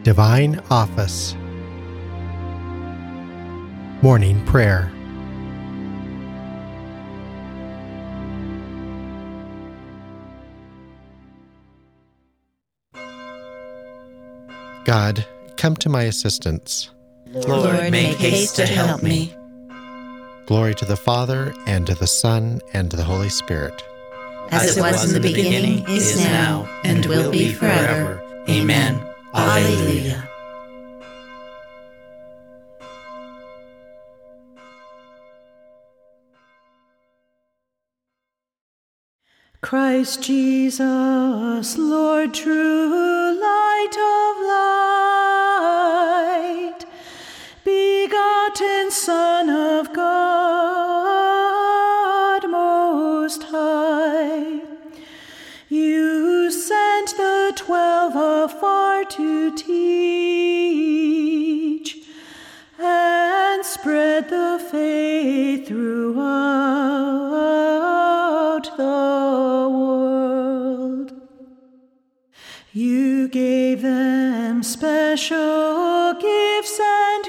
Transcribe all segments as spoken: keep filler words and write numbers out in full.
Divine Office. Morning Prayer. God, come to my assistance. Lord, make haste to help me. Glory to the Father, and to the Son, and to the Holy Spirit. As it was in the beginning, is now, and will be forever. Amen. Alleluia. Christ Jesus, Lord, true light of light, begotten Son of God Most High, you sent the twelve afar to teach and spread the faith throughout the world. You gave them special gifts and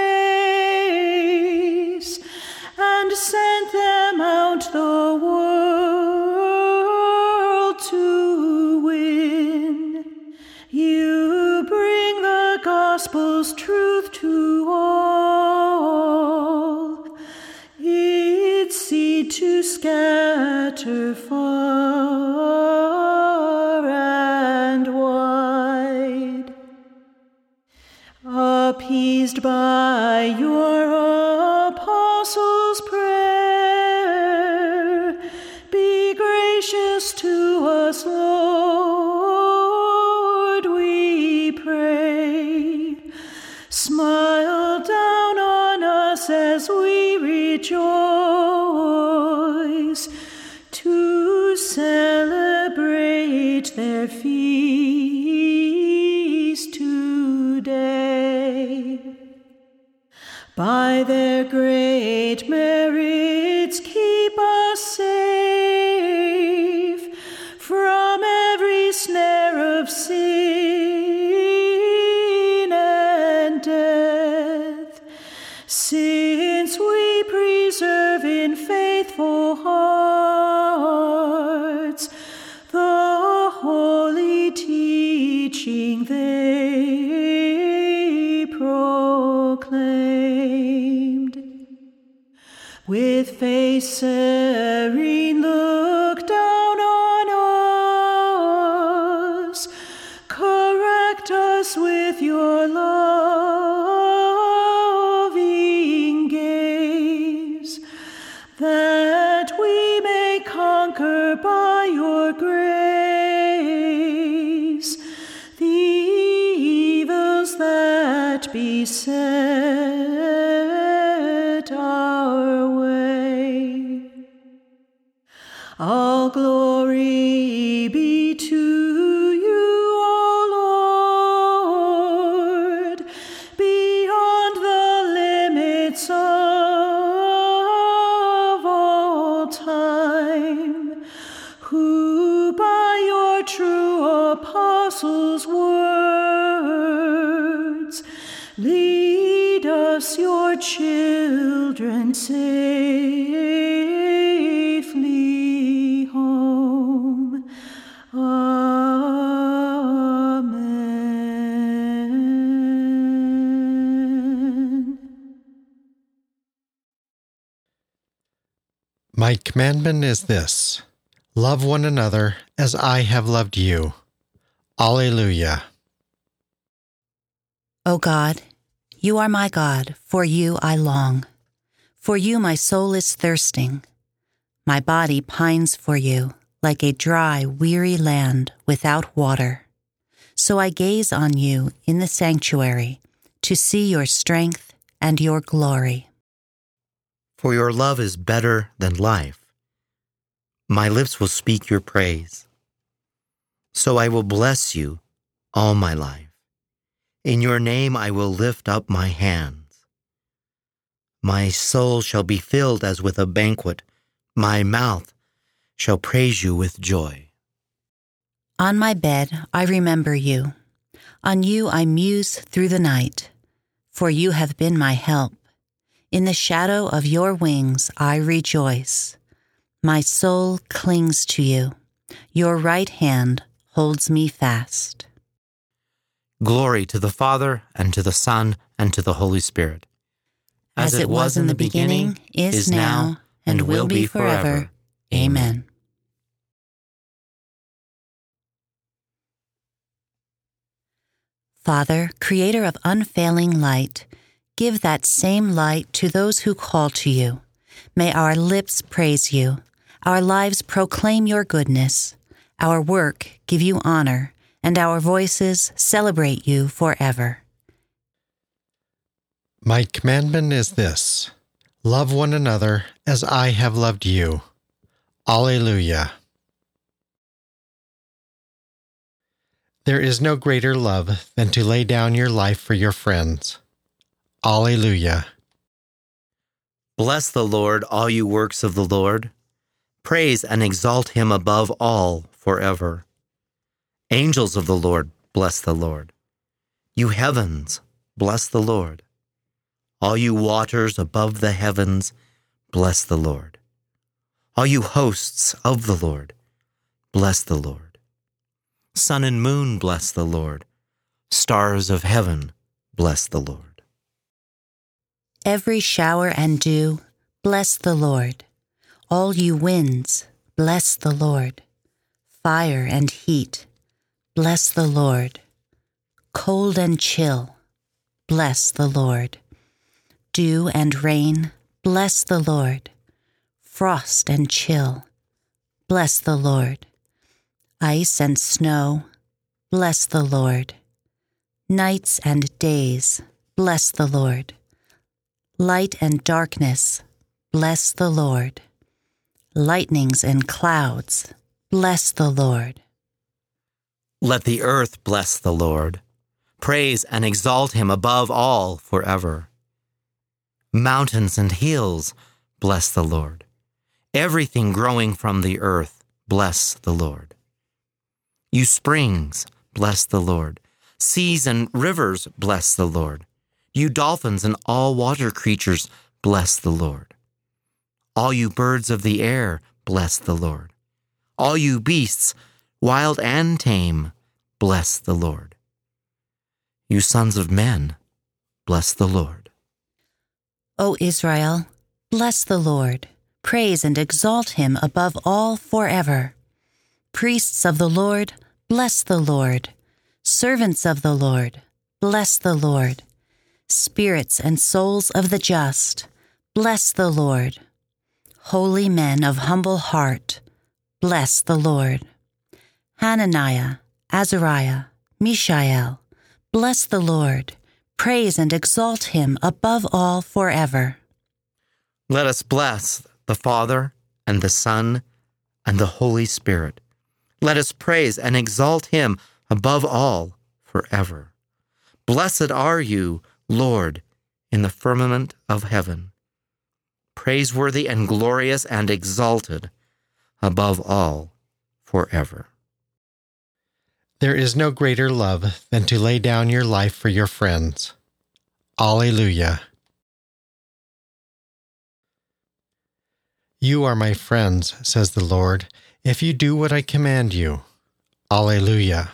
grace, and sent them out the world to win. You bring the gospel's truth to all, its seed to scatter far and wide. Appeased by your apostles' prayer, be gracious to us, Lord, we pray. Smile down on us as we rejoice to celebrate their feast today. By their great merits keep us safe from every snare of sin and death, since we preserve in faithful hearts the holy teaching they proclaimed. With face serene, look down on us, correct us with your loving gaze, that we may conquer by your grace the evils that beset our way. All glory be to you, O Lord, beyond the limits of all time, who by your true apostles' words lead us, your children, safely home. Amen. My commandment is this: love one another as I have loved you. Alleluia. O God, you are my God, for you I long. For you my soul is thirsting. My body pines for you, like a dry, weary land without water. So I gaze on you in the sanctuary, to see your strength and your glory. For your love is better than life. My lips will speak your praise. So I will bless you all my life. In your name I will lift up my hands. My soul shall be filled as with a banquet. My mouth shall praise you with joy. On my bed I remember you. On you I muse through the night, for you have been my help. In the shadow of your wings I rejoice. My soul clings to you. Your right hand holds me fast. Glory to the Father, and to the Son, and to the Holy Spirit. As it was in the beginning, is now, and will be forever. Amen. Father, creator of unfailing light, give that same light to those who call to you. May our lips praise you, our lives proclaim your goodness, our work give you honor, and our voices celebrate you forever. My commandment is this: love one another as I have loved you. Alleluia. There is no greater love than to lay down your life for your friends. Alleluia. Bless the Lord, all you works of the Lord. Praise and exalt him above all forever. Angels of the Lord, bless the Lord. You heavens, bless the Lord. All you waters above the heavens, bless the Lord. All you hosts of the Lord, bless the Lord. Sun and moon, bless the Lord. Stars of heaven, bless the Lord. Every shower and dew, bless the Lord. All you winds, bless the Lord. Fire and heat, bless the Lord. Cold and chill, bless the Lord. Dew and rain, bless the Lord. Frost and chill, bless the Lord. Ice and snow, bless the Lord. Nights and days, bless the Lord. Light and darkness, bless the Lord. Lightnings and clouds, bless the Lord. Let the earth bless the Lord. Praise and exalt him above all forever. Mountains and hills, bless the Lord. Everything growing from the earth, bless the Lord. You springs, bless the Lord. Seas and rivers, bless the Lord. You dolphins and all water creatures, bless the Lord. All you birds of the air, bless the Lord. All you beasts, wild and tame, bless the Lord. You sons of men, bless the Lord. O Israel, bless the Lord. Praise and exalt him above all forever. Priests of the Lord, bless the Lord. Servants of the Lord, bless the Lord. Spirits and souls of the just, bless the Lord. Holy men of humble heart, bless the Lord. Hananiah, Azariah, Mishael, bless the Lord. Praise and exalt him above all forever. Let us bless the Father and the Son and the Holy Spirit. Let us praise and exalt him above all forever. Blessed are you, Lord, in the firmament of heaven, praiseworthy and glorious and exalted above all forever. There is no greater love than to lay down your life for your friends. Alleluia. You are my friends, says the Lord, if you do what I command you. Alleluia.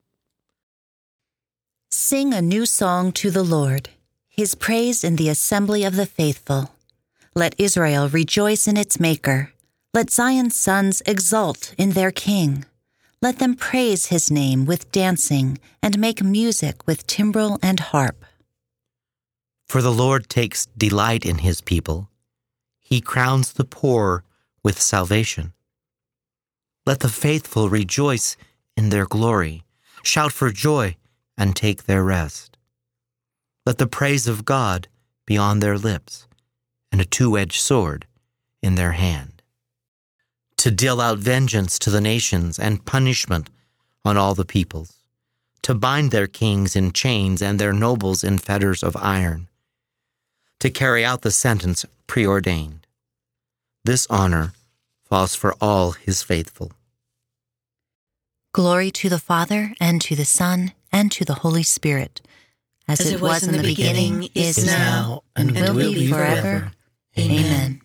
Sing a new song to the Lord, his praise in the assembly of the faithful. Let Israel rejoice in its Maker. Let Zion's sons exult in their King. Let them praise his name with dancing and make music with timbrel and harp. For the Lord takes delight in his people. He crowns the poor with salvation. Let the faithful rejoice in their glory, shout for joy and take their rest. Let the praise of God be on their lips and a two-edged sword in their hand, to deal out vengeance to the nations and punishment on all the peoples, to bind their kings in chains and their nobles in fetters of iron, to carry out the sentence preordained. This honor falls for all his faithful. Glory to the Father, and to the Son, and to the Holy Spirit, as, as it was in the beginning, beginning is now, and, and will, will be forever. forever. Amen. Amen.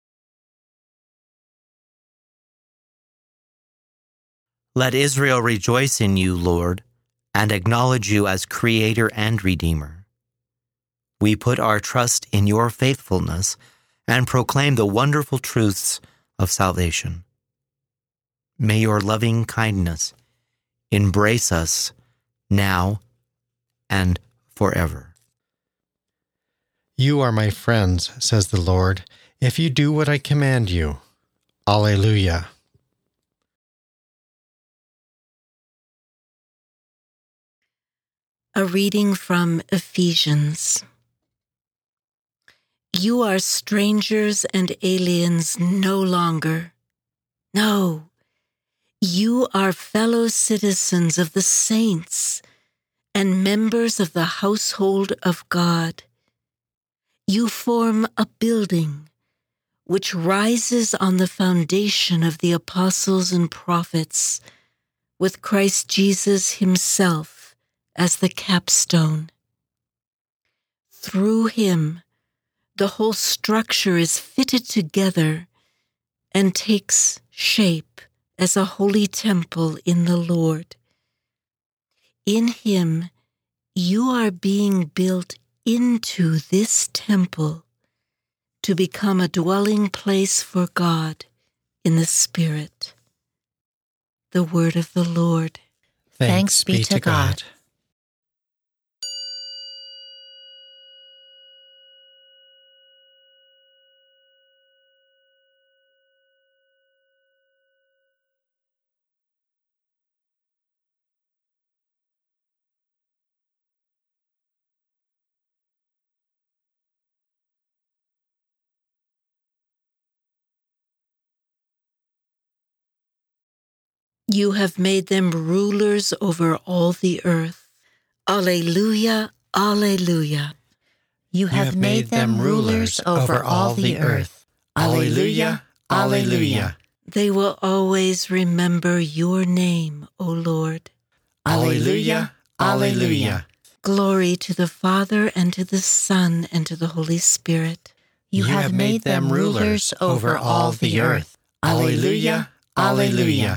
Let Israel rejoice in you, Lord, and acknowledge you as Creator and Redeemer. We put our trust in your faithfulness and proclaim the wonderful truths of salvation. May your loving kindness embrace us now and forever. You are my friends, says the Lord, if you do what I command you. Alleluia. A reading from Ephesians. You are strangers and aliens no longer. No, you are fellow citizens of the saints and members of the household of God. You form a building which rises on the foundation of the apostles and prophets, with Christ Jesus himself as the capstone. Through him, the whole structure is fitted together and takes shape as a holy temple in the Lord. In him, you are being built into this temple to become a dwelling place for God in the Spirit. The word of the Lord. Thanks be to God. You have made them rulers over all the earth. Alleluia, alleluia. You have, you have made, made them rulers over all the earth. Alleluia, alleluia. They will always remember your name, O Lord. Alleluia, alleluia. Glory to the Father, and to the Son, and to the Holy Spirit. You, you have, have made them rulers over all the earth. Alleluia, alleluia.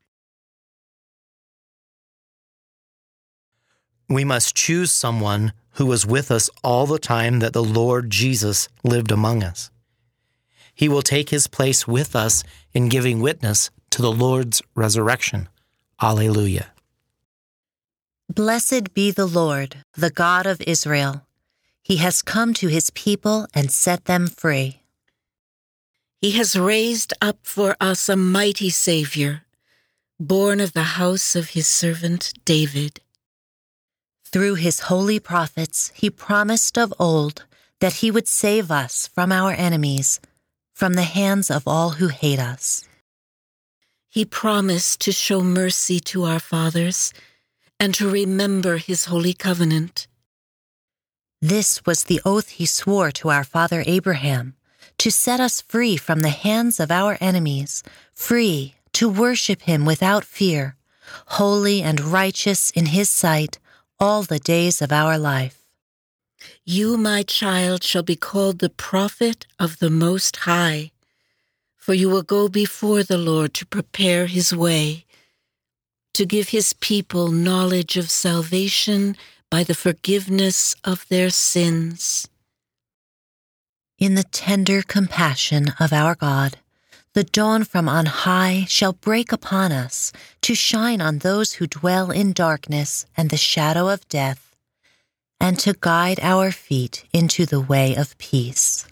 We must choose someone who was with us all the time that the Lord Jesus lived among us. He will take his place with us in giving witness to the Lord's resurrection. Alleluia. Blessed be the Lord, the God of Israel. He has come to his people and set them free. He has raised up for us a mighty Savior, born of the house of his servant David. Through his holy prophets, he promised of old that he would save us from our enemies, from the hands of all who hate us. He promised to show mercy to our fathers and to remember his holy covenant. This was the oath he swore to our father Abraham, to set us free from the hands of our enemies, free to worship him without fear, holy and righteous in his sight, all the days of our life. You, my child, shall be called the prophet of the Most High, for you will go before the Lord to prepare his way, to give his people knowledge of salvation by the forgiveness of their sins. In the tender compassion of our God, the dawn from on high shall break upon us to shine on those who dwell in darkness and the shadow of death, and to guide our feet into the way of peace.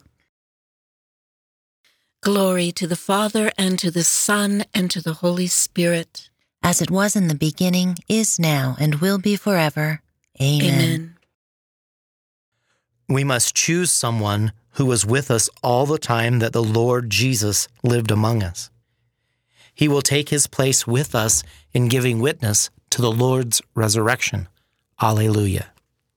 Glory to the Father, and to the Son, and to the Holy Spirit. As it was in the beginning, is now, and will be forever. Amen. Amen. We must choose someone who was with us all the time that the Lord Jesus lived among us. He will take his place with us in giving witness to the Lord's resurrection. Alleluia.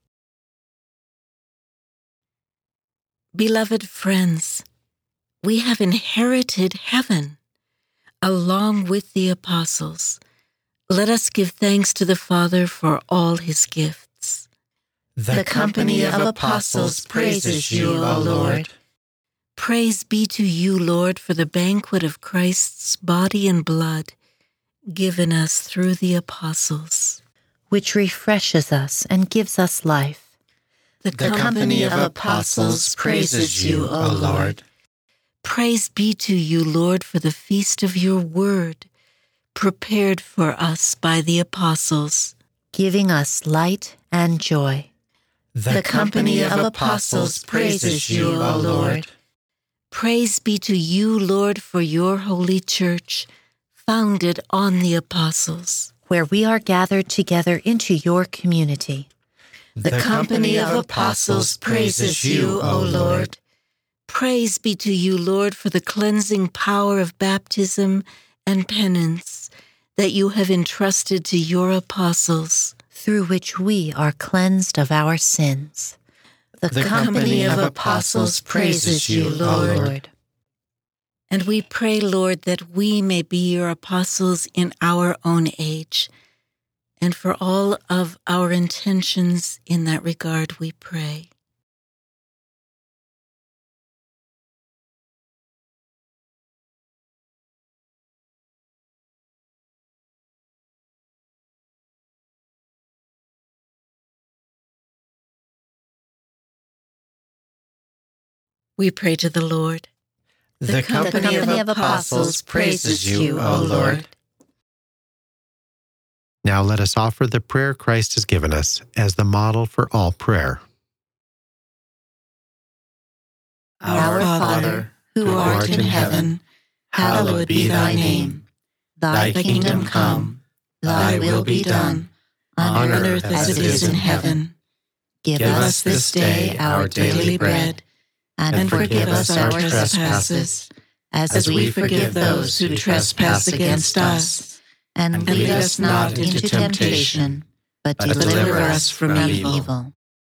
Beloved friends, we have inherited heaven along with the apostles, Let us give thanks to the Father for all his gifts. The company of apostles praises you, O Lord. Praise be to you, Lord, for the banquet of Christ's body and blood given us through the apostles, which refreshes us and gives us life. The, The company of apostles praises you, O Lord. Praise be to you, Lord, for the feast of your word, prepared for us by the apostles, giving us light and joy. The company of apostles praises you, O Lord. Praise be to you, Lord, for your holy church, founded on the apostles, where we are gathered together into your community. The company of apostles praises you, O Lord. Praise be to you, Lord, for the cleansing power of baptism and penance that you have entrusted to your apostles, through which we are cleansed of our sins. The, the company of apostles praises you, O Lord. And we pray, Lord, that we may be your apostles in our own age. And for all of our intentions in that regard, we pray. We pray to the Lord. The, the company, company of apostles praises you, O Lord. Now let us offer the prayer Christ has given us as the model for all prayer. Our Father, who art in heaven, hallowed be thy name. Thy kingdom come, thy will be done, on earth as it is in heaven. Give us this day our daily bread, and forgive us our trespasses, as we forgive those who trespass against us. And lead us not into temptation, but deliver us from evil.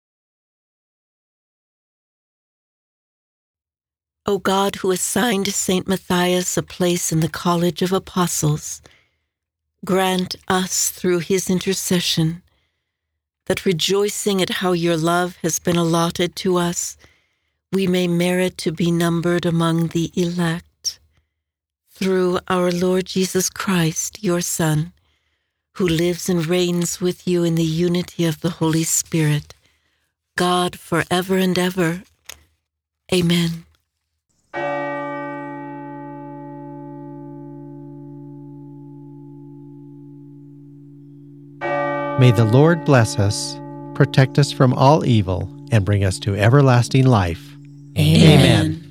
O God, who assigned Saint Matthias a place in the College of Apostles, grant us through his intercession that, rejoicing at how your love has been allotted to us, we may merit to be numbered among the elect. Through our Lord Jesus Christ, your Son, who lives and reigns with you in the unity of the Holy Spirit, God forever and ever. Amen. May the Lord bless us, protect us from all evil, and bring us to everlasting life. Amen. Amen.